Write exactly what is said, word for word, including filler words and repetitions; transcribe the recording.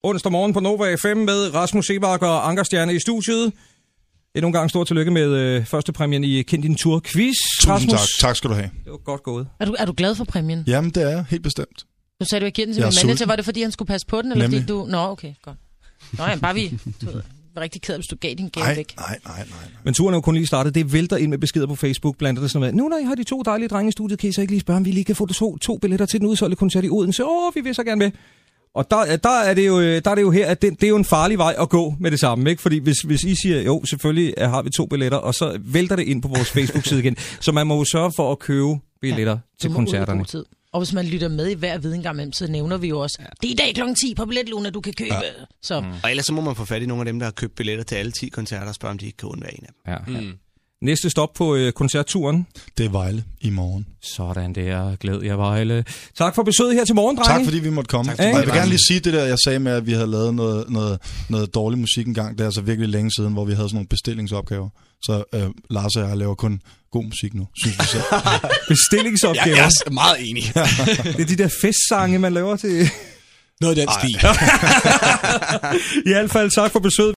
Onsdag morgen på Nova F M med Rasmus Seebach og Anker Stjerne i studiet. Endnu en gang stor tillykke med øh, første præmien i Kend din Tour quiz. Tusind Rasmus. tak. Tak skal du have. Det var godt gået. Er du, er du glad for præmien? Jamen, det er jeg. Helt bestemt. Nu sagde du ikke den til min manager. Var det fordi, han skulle passe på den? Eller fordi du... Nå, okay, godt. Nå, ja, bare vi... Du ved, var rigtig ked af, hvis du gav din gave nej, væk. Nej, nej, nej. Men turen er jo kun lige startet. Det vælter ind med beskeder på Facebook, blandt andet sådan noget. Nu når I har de to dejlige drenge i studiet, kan I så ikke lige spørge, om vi lige kan få to, to billetter til den udsolgte koncert i Odense? Åh, vi vil så gerne med. Og der, der, er det jo, der er det jo her, at det, det er jo en farlig vej at gå med det samme, ikke? Fordi hvis, hvis I siger, jo, selvfølgelig har vi to billetter, og så vælter det ind på vores Facebook-side igen. Så man må jo sørge for at købe billetter ja, til koncerterne. Og hvis man lytter med i hver videngang mellem, så nævner vi jo også, ja. Det er i dag klokken ti på Billetluna, du kan købe. Ja. Så. Mm. Og ellers så må man få fat i nogle af dem, der har købt billetter til alle ti koncerter, og spørge, om de ikke kan undvære en af dem. Ja. Mm. Næste stop på øh, koncertturen. Det er Vejle i morgen. Sådan der. Glæd jer, Vejle. Tak for besøget her til morgen, drenge. Tak fordi vi måtte komme. Og jeg vil gerne lige sige det der, jeg sagde med, at vi havde lavet noget, noget, noget dårlig musik engang. Det er altså virkelig længe siden, hvor vi havde sådan nogle bestillingsopgaver. Så øh, Lars og jeg laver kun god musik nu, synes vi selv. Bestillingsopgaver? Jeg er meget enig. Det er de der festsange, man laver til... Noget af den stil. I hvert fald tak for besøget.